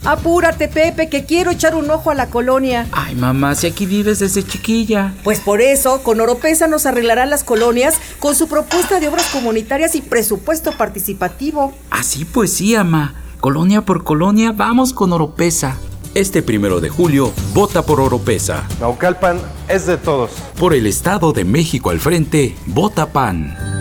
Apúrate, Pepe, que quiero echar un ojo a la colonia. Ay, mamá, si aquí vives desde chiquilla. Pues por eso, con Oropesa nos arreglarán las colonias con su propuesta de obras comunitarias y presupuesto participativo. Así pues sí, ama. Colonia por colonia, vamos con Oropesa. Este 1 de julio, vota por Oropesa. Naucalpan es de todos. Por el Estado de México al frente, vota PAN.